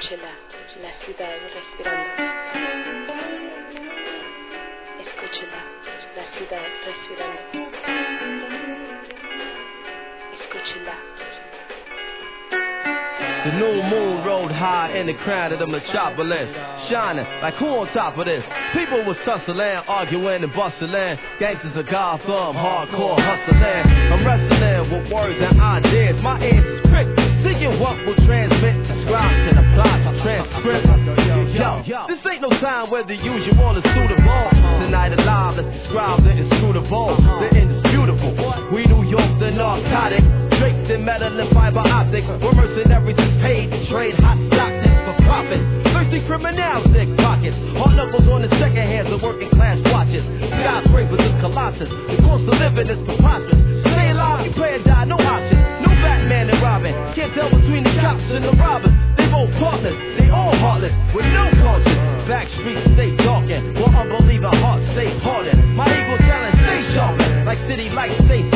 Escúchela, la ciudad respirando. Escúchela, la ciudad respirando. Escúchela. The new moon rode high in the crown of the metropolis, shining like who on top of this? People was tussling, arguing and bustling. Gangsters of Gotham, hardcore hustling. I'm wrestling with words and ideas. My ears is pricked, seeking what will transmit, describe and apply to transcript. Yo, this ain't no time where the usual is suitable. Tonight alive, let's describe the inscrutable, the indisputable. We New York, the narcotic. Draped in metal and fiber optics. We're mercenaries just paid to trade hot doctors for profit. Thirsty criminals, thick pockets. Hard knuckles on the second hands of working class watches. Skyscrapers is colossus. The cost of living is preposterous. Stay alive, you play or die, no option. No Batman and Robin. Can't tell between the cops and the robbers. They both partners, they all heartless with no conscience. Back streets stay darkened, while unbelieving hearts stay hardened. My evil talent stay sharpened, like city lights stay